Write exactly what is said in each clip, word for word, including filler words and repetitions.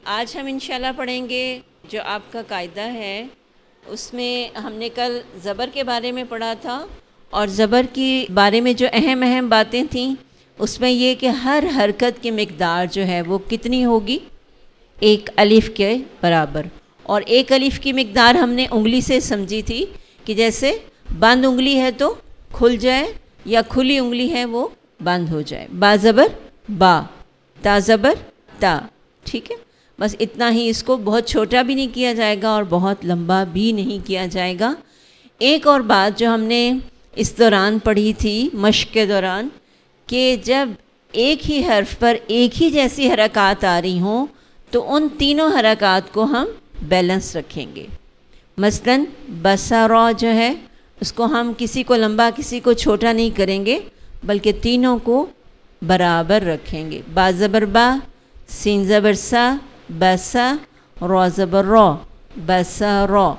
آج ہم انشاءاللہ پڑھیں گے جو آپ کا قاعدہ ہے، اس میں ہم نے کل زبر کے بارے میں پڑھا تھا، اور زبر کی بارے میں جو اہم اہم باتیں تھیں اس میں یہ کہ ہر حرکت کی مقدار جو ہے وہ کتنی ہوگی، ایک الف کے برابر. اور ایک الف کی مقدار ہم نے انگلی سے سمجھی تھی کہ جیسے بند انگلی ہے تو کھل جائے، یا کھلی انگلی ہے وہ بند ہو جائے. با زبر با، تا زبر تا. ٹھیک ہے، بس اتنا ہی. اس کو بہت چھوٹا بھی نہیں کیا جائے گا اور بہت لمبا بھی نہیں کیا جائے گا. ایک اور بات جو ہم نے اس دوران پڑھی تھی مشق کے دوران، کہ جب ایک ہی حرف پر ایک ہی جیسی حرکات آ رہی ہوں تو ان تینوں حرکات کو ہم بیلنس رکھیں گے. مثلاً بسرا جو ہے اس کو ہم کسی کو لمبا کسی کو چھوٹا نہیں کریں گے، بلکہ تینوں کو برابر رکھیں گے. با زبر با، سین زبر سا، بسا، را زبر را، بسا را.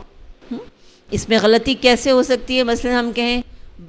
اس میں غلطی کیسے ہو سکتی ہے؟ مثلا ہم کہیں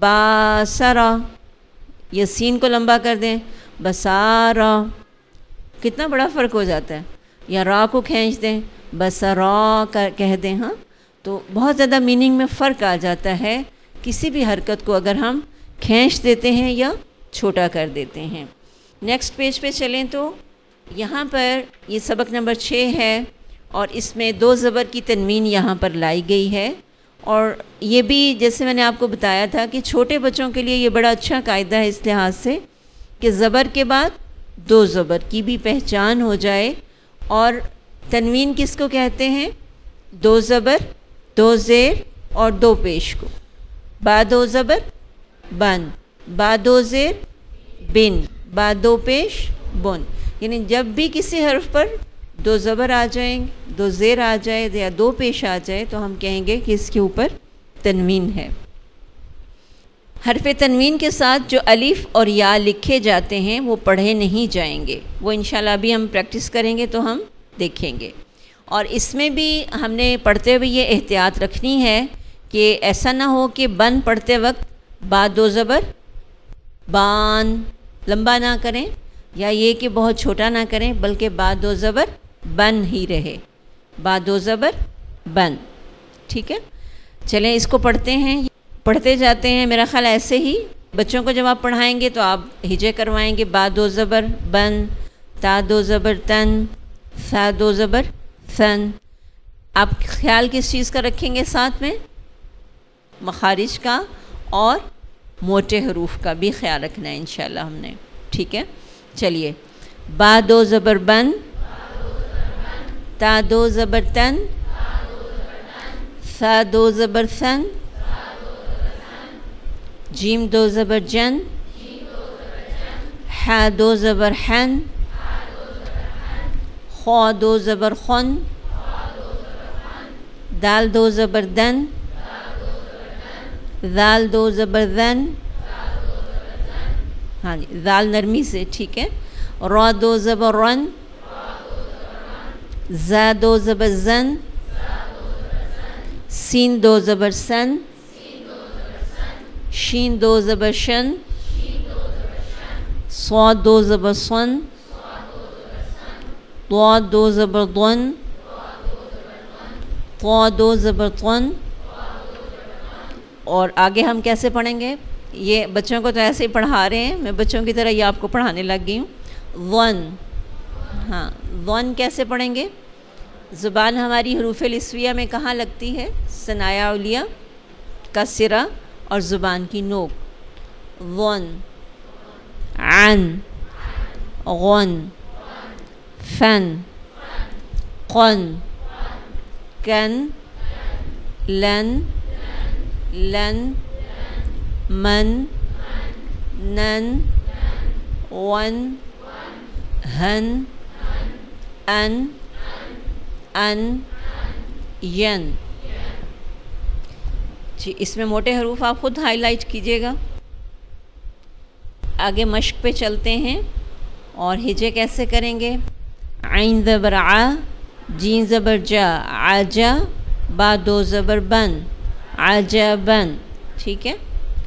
باسرا، یا سین کو لمبا کر دیں بسارا، کتنا بڑا فرق ہو جاتا ہے. یا را کو کھینچ دیں بسرا کہہ دیں، ہاں تو بہت زیادہ میننگ میں فرق آ جاتا ہے کسی بھی حرکت کو اگر ہم کھینچ دیتے ہیں یا چھوٹا کر دیتے ہیں. نیکسٹ پیج پہ چلیں تو یہاں پر یہ سبق نمبر چھ ہے، اور اس میں دو زبر کی تنوین یہاں پر لائی گئی ہے. اور یہ بھی جیسے میں نے آپ کو بتایا تھا کہ چھوٹے بچوں کے لیے یہ بڑا اچھا قاعدہ ہے اس لحاظ سے کہ زبر کے بعد دو زبر کی بھی پہچان ہو جائے. اور تنوین کس کو کہتے ہیں؟ دو زبر، دو زیر اور دو پیش کو. با دو زبر بن، با دو زیر بن، با دو پیش بن. یعنی جب بھی کسی حرف پر دو زبر آ جائیں، دو زیر آ جائے یا دو پیش آ جائے تو ہم کہیں گے کہ اس کے اوپر تنوین ہے. حرف تنوین کے ساتھ جو الف اور یا لکھے جاتے ہیں وہ پڑھے نہیں جائیں گے. وہ انشاءاللہ ابھی ہم پریکٹس کریں گے تو ہم دیکھیں گے. اور اس میں بھی ہم نے پڑھتے ہوئے یہ احتیاط رکھنی ہے کہ ایسا نہ ہو کہ بن پڑھتے وقت با دو زبر بان لمبا نہ کریں، یا یہ کہ بہت چھوٹا نہ کریں، بلکہ با دو زبر بن ہی رہے. با دو زبر بن. ٹھیک ہے، چلیں اس کو پڑھتے ہیں، پڑھتے جاتے ہیں. میرا خیال ایسے ہی بچوں کو جب آپ پڑھائیں گے تو آپ ہجے کروائیں گے. با دو زبر بن، تا دو زبر تن، فا دو زبر فن. آپ خیال کس چیز کا رکھیں گے؟ ساتھ میں مخارج کا اور موٹے حروف کا بھی خیال رکھنا ہے انشاءاللہ ہم نے. ٹھیک ہے، چلیے. با دو زبر بن، تا دو زبر تن، فا دو زبر فن، جیم دو زبر جن، حا دو زبر حن، خوا دو زبر خن، دال دو زبر دن، ذال دو زبر ذن. ہاں جی، ذال نرمی سے. ٹھیک ہے. را دو زبر رن، زا دو زبر زن، سین دو زبر سن، شین دو زبر شن، صاد دو زبر صن، ضاد دو زبر ضن، طا دو زبر طن. اور آگے ہم کیسے پڑھیں گے؟ یہ بچوں کو تو ایسے ہی پڑھا رہے ہیں، میں بچوں کی طرح یہ آپ کو پڑھانے لگ گئی ہوں. ون، ہاں ون کیسے پڑھیں گے؟ زبان ہماری حروف لسویہ میں کہاں لگتی ہے؟ ثنایا اولیہ کا سرا اور زبان کی نوک. ون، عن، غن، فن، قن، کن، لن، لن، من، نن، ون، ہن، ان، ان، ین. جی اس میں موٹے حروف آپ خود ہائی لائٹ کیجیے گا. آگے مشق پہ چلتے ہیں اور ہجے کیسے کریں گے؟ عین زبر ع، جین زبر جا، عجا. با دو زبر بن، عجبن. ٹھیک ہے.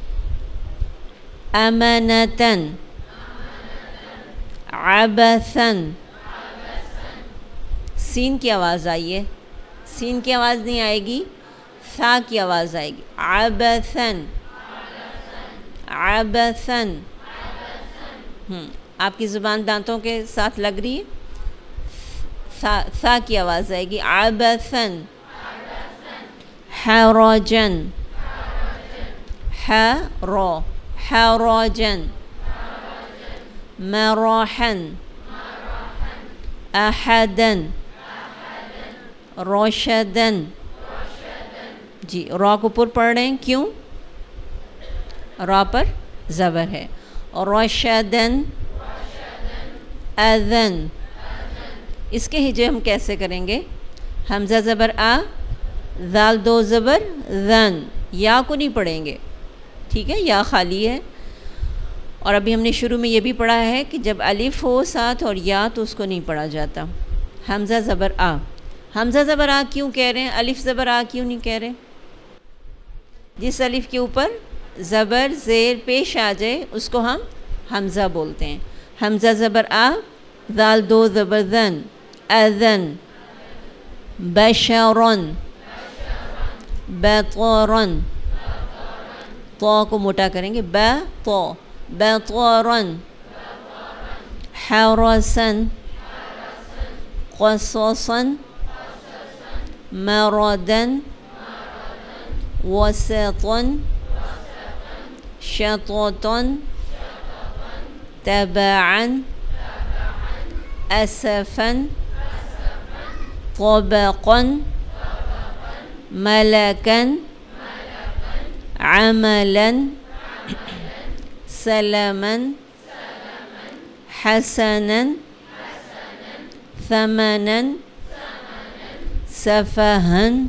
امانتن، عبثن، سین کی آواز آئی ہے، سین کی آواز نہیں آئے گی، ثا کی آواز آئے گی. عبثن، عبثن. ہم آپ کی زبان دانتوں کے ساتھ لگ رہی ہے. ثا ثا کی آواز آئے گی. عبثن، حرجن، حرو، حرجن، مراحن، احدن، روشدن. جی را کو پر پڑھ رہے ہیں، کیوں؟ را پر زبر ہے. روشدن، اذن. اس کے ہجے ہم کیسے کریں گے؟ حمزہ زبر آ، ذال دو زبر ذن. یا کو نہیں پڑھیں گے، ٹھیک ہے، یا خالی ہے. اور ابھی ہم نے شروع میں یہ بھی پڑھا ہے کہ جب الف ہو ساتھ اور یا تو اس کو نہیں پڑھا جاتا. حمزہ زبر آ. حمزہ زبر آ کیوں کہہ رہے ہیں؟ الف زبر آ کیوں نہیں کہہ رہے؟ جس الف کے اوپر زبر زیر پیش آ جائے اس کو ہم حمزہ بولتے ہیں. حمزہ زبر آ، ذال دو زبر ذن، اذن. بشرن، بطرن. تو کو موٹا کریں گے، ب تو، بطرن. حرسن، قصصن، مردن، وسطن، شططن، تبعن، اسفن، طبقن، ملکن، عملاً، سلماً، حسناً، ثمناً، سفہاً،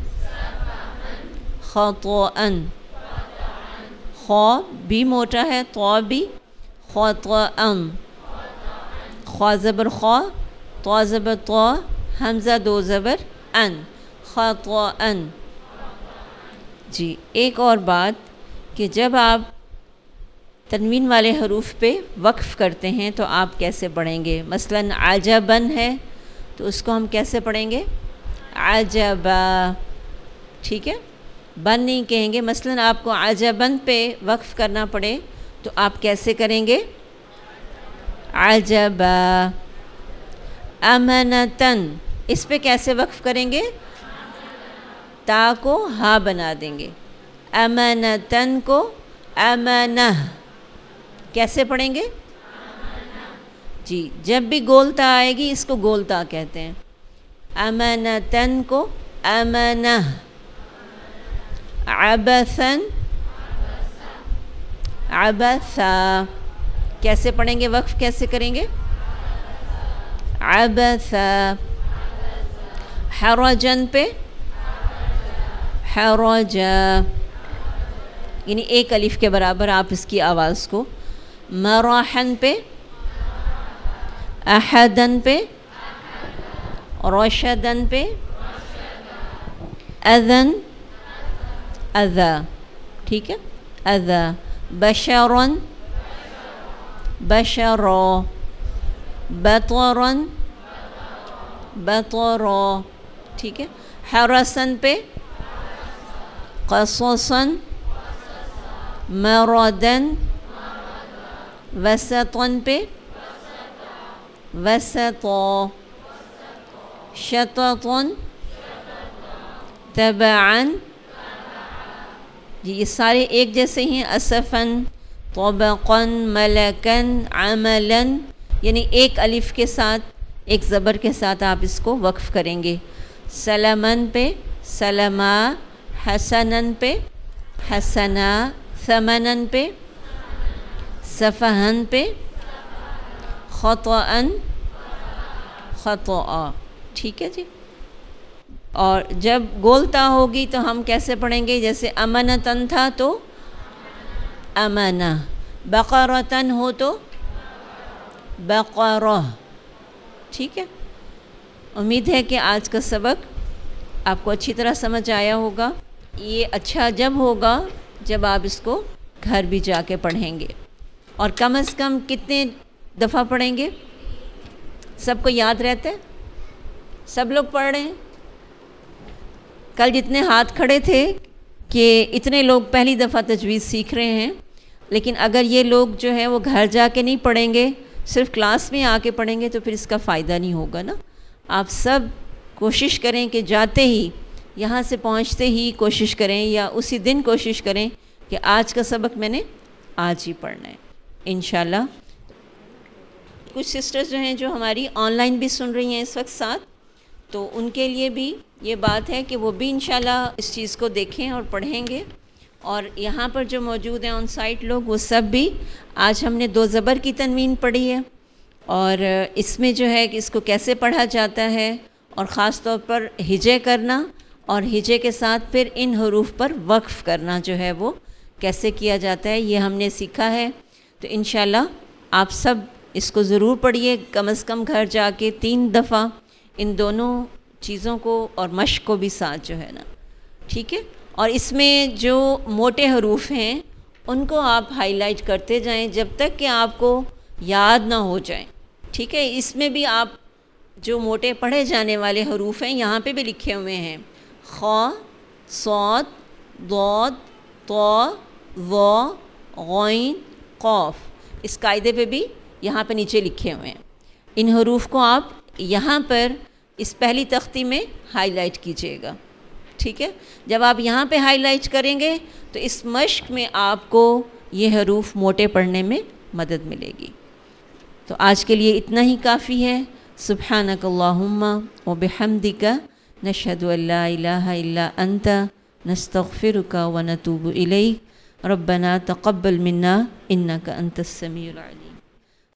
خطأً. خو بھی موٹا ہے، تو بھی. خطأً. خوا زبر خوا، تو زبر تو، حمزہ دو زبر ان. خطأً. جی ایک اور بات کہ جب آپ تنوین والے حروف پہ وقف کرتے ہیں تو آپ کیسے پڑھیں گے؟ مثلاً عجباً ہے تو اس کو ہم کیسے پڑھیں گے؟ عجبا. ٹھیک ہے، بن نہیں کہیں گے. مثلاً آپ کو عجباً پہ وقف کرنا پڑے تو آپ کیسے کریں گے؟ عجبا. امنتاً، اس پہ کیسے وقف کریں گے؟ تا کو ہا بنا دیں گے. امنتاً کو امنہ کیسے پڑھیں گے؟ جی جب بھی گولتا آئے گی اس کو گولتا کہتے ہیں. امنتاً کو امنہ. عبثاً، عبثا. کیسے پڑھیں گے؟ وقف کیسے کریں گے؟ عبثا. حرجن پہ حرجا، یعنی ایک الف کے برابر آپ اس کی آواز کو. مراحن پہ احدن پہ، روشدن پہ، اذن، اذا. ٹھیک ہے، اذا. بشرن، بشرو. بطرن، بطرو. ٹھیک ہے. حرسن پہ قصصن، مردن. وسطن پہ وسطو. شططن، تبعن. جی یہ سارے ایک جیسے ہیں. اسفن، طبقن، ملکن، عملاً، یعنی ایک الف کے ساتھ ایک زبر کے ساتھ آپ اس کو وقف کریں گے. سلمن پہ سلما. حسنن پہ حسنا. ثمنن پہ سفہن پہ خطأً خطأ. ٹھیک ہے جی. اور جب گولتا ہوگی تو ہم کیسے پڑھیں گے؟ جیسے امنتن تھا تو امنہ. بقرتن ہو تو بقرہ. ٹھیک ہے. امید ہے کہ آج کا سبق آپ کو اچھی طرح سمجھ آیا ہوگا. یہ اچھا جب ہوگا جب آپ اس کو گھر بھی جا کے پڑھیں گے. اور کم از کم کتنے دفعہ پڑھیں گے؟ سب کو یاد رہتا ہے؟ سب لوگ پڑھ رہے ہیں؟ کل جتنے ہاتھ کھڑے تھے کہ اتنے لوگ پہلی دفعہ تجوید سیکھ رہے ہیں، لیکن اگر یہ لوگ جو ہے وہ گھر جا کے نہیں پڑھیں گے، صرف کلاس میں آ کے پڑھیں گے تو پھر اس کا فائدہ نہیں ہوگا نا۔ آپ سب کوشش کریں کہ جاتے ہی، یہاں سے پہنچتے ہی کوشش کریں یا اسی دن کوشش کریں کہ آج کا سبق میں نے آج ہی پڑھنا ہے انشاءاللہ۔ کچھ سسٹرز جو ہیں جو ہماری آن لائن بھی سن رہی ہیں اس وقت ساتھ، تو ان کے لیے بھی یہ بات ہے کہ وہ بھی انشاءاللہ اس چیز کو دیکھیں اور پڑھیں گے، اور یہاں پر جو موجود ہیں آن سائٹ لوگ وہ سب بھی، آج ہم نے دو زبر کی تنوین پڑھی ہے، اور اس میں جو ہے کہ اس کو کیسے پڑھا جاتا ہے، اور خاص طور پر ہجے کرنا، اور ہجے کے ساتھ پھر ان حروف پر وقف کرنا جو ہے وہ کیسے کیا جاتا ہے، یہ ہم نے سیکھا ہے۔ تو انشاءاللہ آپ سب اس کو ضرور پڑھیے، کم از کم گھر جا کے تین دفعہ ان دونوں چیزوں کو اور مشق کو بھی ساتھ جو ہے نا، ٹھیک ہے۔ اور اس میں جو موٹے حروف ہیں ان کو آپ ہائی لائٹ کرتے جائیں جب تک کہ آپ کو یاد نہ ہو جائیں، ٹھیک ہے۔ اس میں بھی آپ جو موٹے پڑھے جانے والے حروف ہیں یہاں پہ بھی لکھے ہوئے ہیں، خ، صاد، ضاد، طا، ظا، غین، قاف، اس قاعدے پہ بھی یہاں پہ نیچے لکھے ہوئے ہیں۔ ان حروف کو آپ یہاں پر اس پہلی تختی میں ہائی لائٹ کیجئے گا، ٹھیک ہے۔ جب آپ یہاں پہ ہائی لائٹ کریں گے تو اس مشق میں آپ کو یہ حروف موٹے پڑھنے میں مدد ملے گی۔ تو آج کے لیے اتنا ہی کافی ہے۔ سبحانک اللہم و بحمدک، نشہد ان لا الہ الا انت، نستغفرک و نتوب الیک، ربنا تقبل منا انک انت السمیع العلیم۔